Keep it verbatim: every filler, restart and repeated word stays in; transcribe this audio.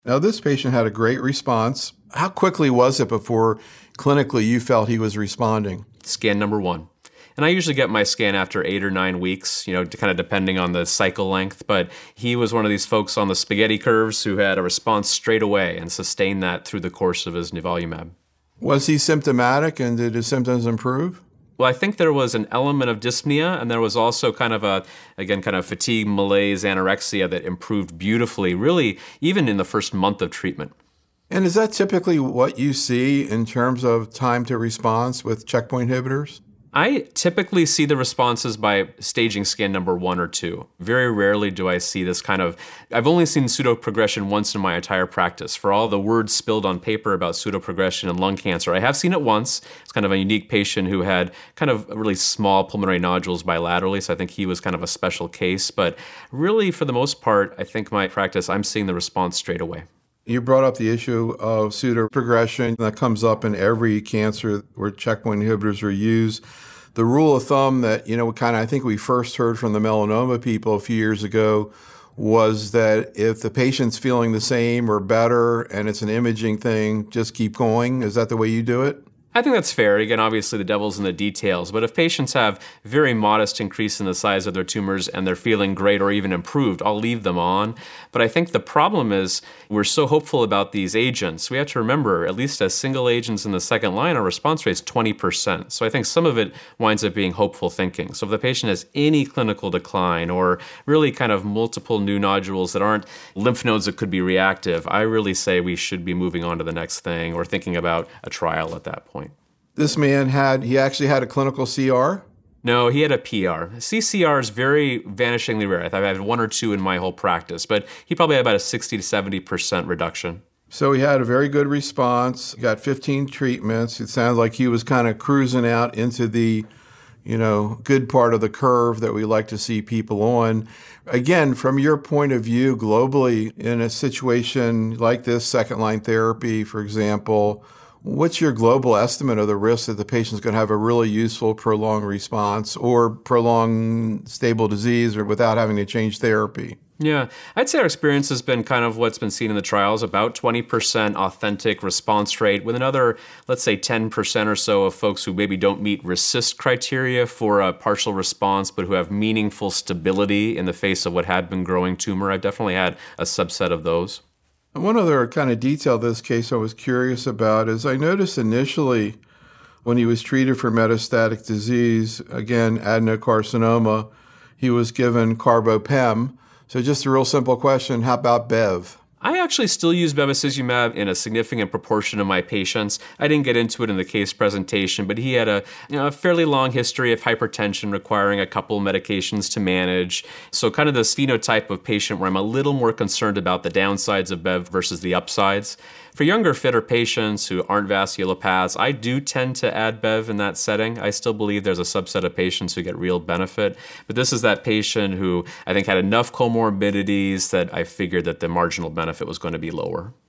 Now, this patient had a great response. How quickly was it before clinically you felt he was responding? Scan number one. And I usually get my scan after eight or nine weeks, you know, kind of depending on the cycle length. But he was one of these folks on the spaghetti curves who had a response straight away and sustained that through the course of his nivolumab. Was he symptomatic and did his symptoms improve? Well, I think there was an element of dyspnea, and there was also kind of a, again, kind of fatigue, malaise, anorexia that improved beautifully, really, even in the first month of treatment. And is that typically what you see in terms of time to response with checkpoint inhibitors? I typically see the responses by staging scan number one or two. Very rarely do I see this kind of, I've only seen pseudoprogression once in my entire practice. For all the words spilled on paper about pseudoprogression in lung cancer, I have seen it once. It's kind of a unique patient who had kind of really small pulmonary nodules bilaterally, so I think he was kind of a special case. But really, for the most part, I think my practice, I'm seeing the response straight away. You brought up the issue of pseudoprogression. That comes up in every cancer where checkpoint inhibitors are used. The rule of thumb that, you know, kind of I think we first heard from the melanoma people a few years ago was that if the patient's feeling the same or better and it's an imaging thing, just keep going. Is that the way you do it? I think that's fair. Again, obviously the devil's in the details, but if patients have very modest increase in the size of their tumors and they're feeling great or even improved, I'll leave them on. But I think the problem is we're so hopeful about these agents. We have to remember, at least as single agents in the second line, our response rate is twenty percent. So I think some of it winds up being hopeful thinking. So if the patient has any clinical decline or really kind of multiple new nodules that aren't lymph nodes that could be reactive, I really say we should be moving on to the next thing or thinking about a trial at that point. This man had, he actually had a clinical C R? No, he had a P R. C C R is very vanishingly rare. I've had one or two in my whole practice, but he probably had about a sixty to seventy percent reduction. So he had a very good response, got fifteen treatments. It sounds like he was kind of cruising out into the, you know, good part of the curve that we like to see people on. Again, from your point of view globally, in a situation like this, second-line therapy, for example, what's your global estimate of the risk that the patient's going to have a really useful prolonged response or prolonged stable disease or without having to change therapy? Yeah, I'd say our experience has been kind of what's been seen in the trials, about twenty percent authentic response rate with another, let's say ten percent or so of folks who maybe don't meet RECIST criteria for a partial response, but who have meaningful stability in the face of what had been growing tumor. I've definitely had a subset of those. One other kind of detail of this case I was curious about is I noticed initially when he was treated for metastatic disease, again, adenocarcinoma, he was given carbopem. So just a real simple question, how about Bev? I actually still use bevacizumab in a significant proportion of my patients. I didn't get into it in the case presentation, but he had a, you know, a fairly long history of hypertension requiring a couple medications to manage. So kind of this phenotype of patient where I'm a little more concerned about the downsides of Bev versus the upsides. For younger, fitter patients who aren't vasculopaths, I do tend to add Bev in that setting. I still believe there's a subset of patients who get real benefit. But this is that patient who I think had enough comorbidities that I figured that the marginal benefit was going to be lower.